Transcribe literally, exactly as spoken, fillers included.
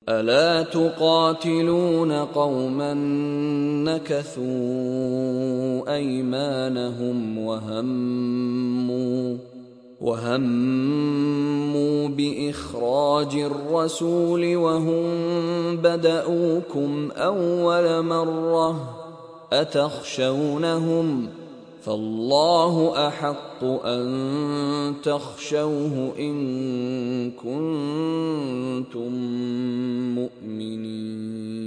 ألا تقاتلون قوما نكثوا أيمانهم وهموا وهموا بإخراج الرسول وهم بدؤوكم أول مرة أتخشونهم فالله أحق أن تخشوه إن كنتم مؤمنين.